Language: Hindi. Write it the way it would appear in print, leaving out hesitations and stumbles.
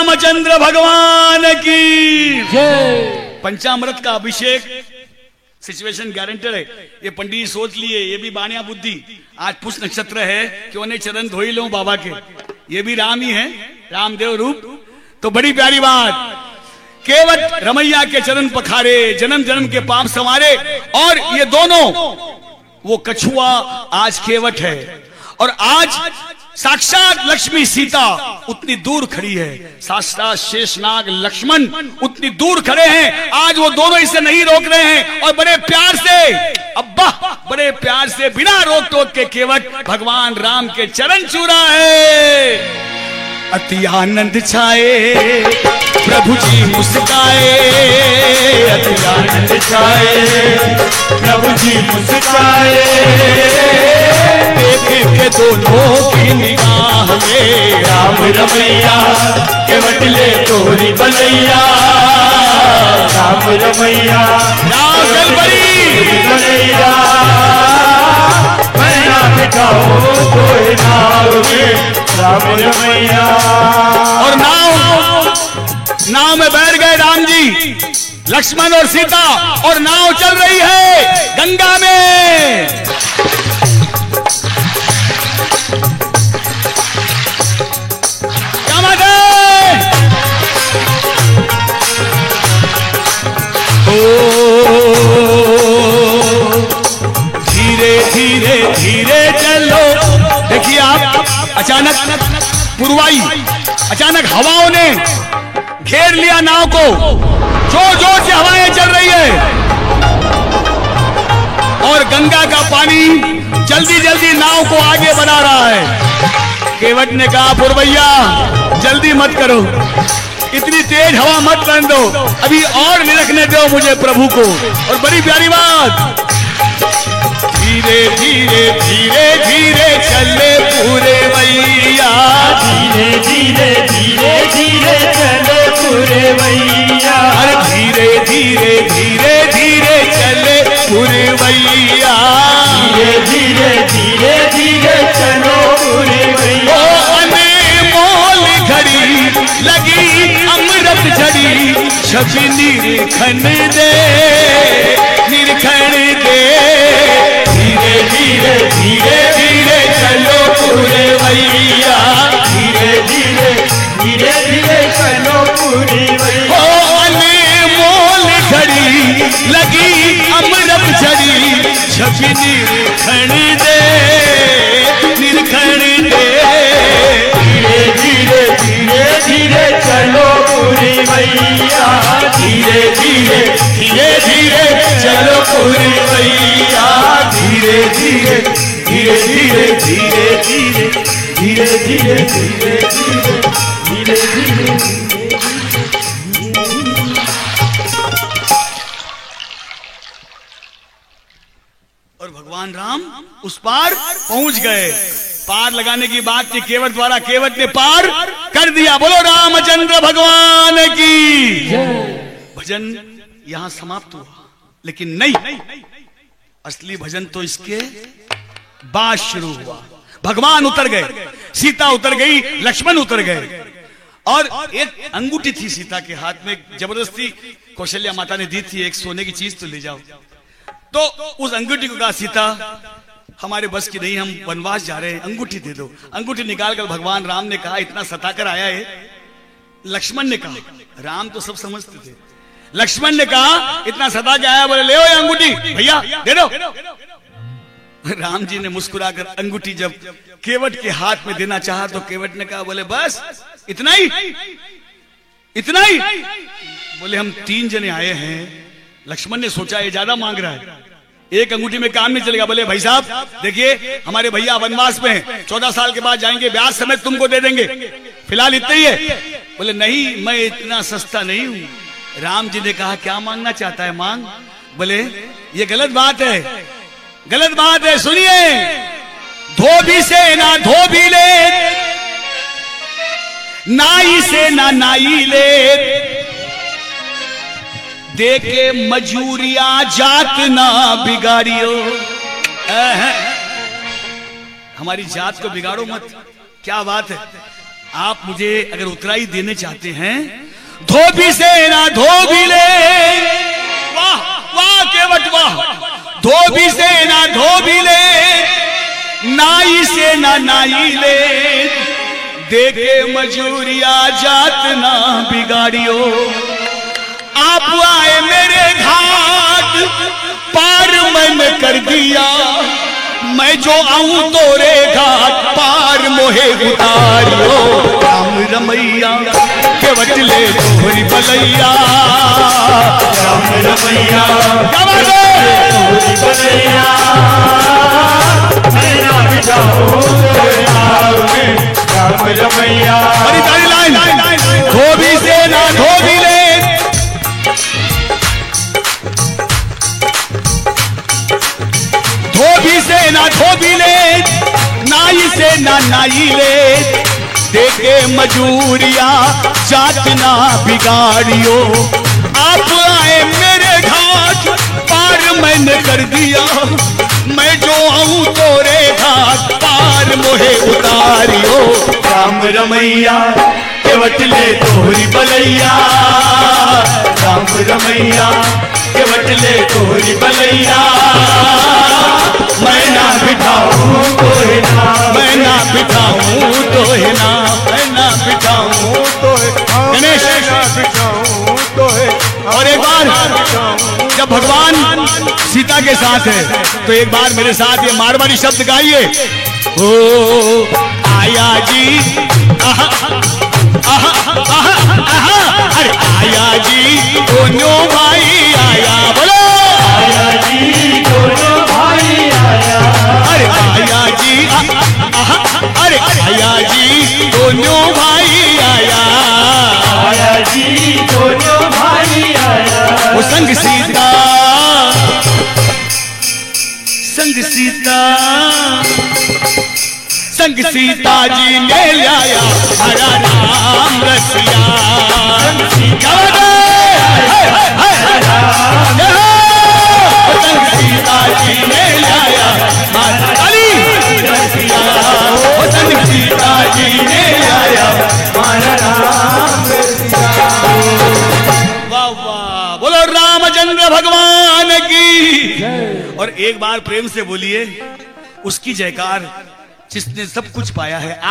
रामचंद्र भगवान की जय। पंचामृत का अभिषेक सिचुएशन गारंटेड है। ये पंडित सोच लिए, ये भी बानिया बुद्धि, आज पुष्य नक्षत्र है, क्यों नहीं चरण धोई लो बाबा के, ये भी राम ही है, रामदेव रूप। तो बड़ी प्यारी बात, केवट रमैया के चरण पखारे, जन्म जन्म के पाप संवारे। और ये दोनों, वो कछुआ आज केवट है, और आज साक्षात लक्ष्मी सीता उतनी दूर खड़ी है, साक्षात शेषनाग लक्ष्मण उतनी दूर खड़े हैं। आज वो दोनों इसे नहीं रोक रहे हैं, और बड़े प्यार से, अब्बा बड़े प्यार से, बिना रोक टोक के केवट भगवान राम के चरण छू रहा है। अति आनंद छाए प्रभु जी मुस्काए, अति आनंद छाए प्रभु जी मुस्काए, देख के दोनों की निगाह में राम रमैया केवट ले तोरी बनैया, राम रमैया राम बड़ी बनैया, मैं ना बिठाओ कोई नाव में राम रमैया। और नाव में बैठ गए राम जी, लक्ष्मण और सीता, और नाव चल रही है गंगा में। क्या बात है? धीरे धीरे धीरे चलो। देखिए आप, अचानक पुरवाई, अचानक हवाओं ने घेर लिया नाव को, जोर जोर से हवाएं चल रही है, और गंगा का पानी जल्दी जल्दी नाव को आगे बढ़ा रहा है। केवट ने कहा, पुरवैया जल्दी मत करो, इतनी तेज हवा मत बन दो, अभी और निरखने दो मुझे प्रभु को। और बड़ी प्यारी बात, धीरे धीरे धीरे धीरे चले पूरे भैया, धीरे धीरे धीरे धीरे चले पूरे भैया, अरे धीरे धीरे धीरे धीरे चले पूरे भैया, धीरे धीरे धीरे धीरे चलो पूरे भैया। ओ अनमोल घड़ी लगी अमृत झड़ी, छवि निरखन दे, निरखन दे, धीरे धीरे धीरे धीरे चलो पूरे भैया, धीरे धीरे धीरे धीरे चलो पूरे भैया। ओ अनमोल घड़ी लगी अमृत झड़ी, छवि निरखन दे, निरखन दे, धीरे धीरे धीरे धीरे चलो पूरे भैया, धीरे धीरे धीरे धीरे चलो पूरे भैया, धीरे धीरे धीरे धीरे धीरे धीरे धीरे धीरे धीरे धीरे धीरे धीरे। और भगवान राम उस पार पहुंच गए। पार लगाने की बात थी केवट द्वारा, केवट ने पार कर दिया। बोलो रामचंद्र भगवान की। भजन यहां समाप्त हुआ, लेकिन नहीं, असली भजन तो इसके बाद शुरू हुआ। भगवान उतर गए, सीता उतर गई, लक्ष्मण उतर गए, और एक अंगूठी थी सीता के हाथ में, जबरदस्ती कौशल्या माता ने दी थी, एक सोने की चीज तो ले जाओ। तो उस अंगूठी को कहा, सीता हमारे बस की नहीं, हम वनवास जा रहे हैं, अंगूठी दे दो। अंगूठी निकालकर भगवान राम ने कहा, इतना सताकर आया है। लक्ष्मण ने कहा, राम तो सब समझते थे, लक्ष्मण ने कहा इतना सता के आया, बोले ले ये अंगूठी भैया दे दो। राम जी ने मुस्कुराकर अंगूठी जब केवट के हाथ में देना चाहा, तो केवट ने कहा, बोले बस इतना ही, इतना ही। बोले हम 3 जने आए हैं। लक्ष्मण ने सोचा ये ज्यादा मांग रहा है, एक अंगूठी में काम नहीं चलेगा। बोले भाई साहब देखिए, हमारे भैया वनवास में हैं, 14 साल के बाद जाएंगे, ब्याज समेत तुमको दे देंगे, फिलहाल इतना ही है। बोले नहीं, मैं इतना सस्ता नहीं हूं। राम जी ने कहा, क्या मांगना चाहता है, मांग। बोले ये गलत बात है, गलत बात है, सुनिए। धोबी से ना धोबी ले, नाई से ना नाई ले, देके मजूरिया जात ना बिगाड़ियो। हमारी जात को बिगाड़ो मत, क्या बात है। आप मुझे अगर उत्तराई देने चाहते हैं, धोबी से ना धोबी ले, वाह वाह केवट वाह, धोबी से ना धोबी ले, नाई से ना नाई ले, देखे मजूरिया जात ना बिगाड़ियो। आप आए मेरे घाट पार मैंने कर दिया, मैं जो आऊं तोरे घाट पार मोहे उतारियो। राम रमैया केवट ले तोहरी बलैया, राम रमैया तोहरी बलैया, मैं ना बिठाऊं तोरे नाव में, राम रमैया। बड़ी प्यारी लाइन, धोबी से ना धोबी ले, धोबी से ना धोबी ले, नाई से ना नाई ले, देखे मजूरिया जात ना बिगाड़ियो। आप आए मेरे घाट पार मैंने कर दिया, मैं जो आऊं तोरे घाट पार मोहे उतारियो। राम रमैया केवट ले तोहरी बलैया, राम रमैया केवट ले तोहरी बलैया, मैं ना बिठाऊं तोहे ना, मैं ना बिठाऊं तोहे ना, मैं ना बिठाऊं तोहे, गणेश बिठाऊं तोहे। और एक बार जब भगवान सीता के साथ है तो एक बार मेरे साथ ये मारवाड़ी शब्द गाइए। ओ आया जी आहा आहा आहा आहा, अरे आया जी दोनों भाई आया, बोलो आया जी दोनों भाई आया, अरे आया जी आहा, अरे आया जी दोनों भाई आया, आया जी दोनों भाई आया। वो संग सीता, संग सीता, संग सीता जी ने लाया हरा राम रसिया, संग सीता जी ने लाया हरा रसिया, संग सीता जी ने लाया हरा राम रसिया। वाह वाह, बोलो रामचंद्र भगवान की। और एक बार प्रेम से बोलिए, उसकी जयकार जिसने सब कुछ पाया है।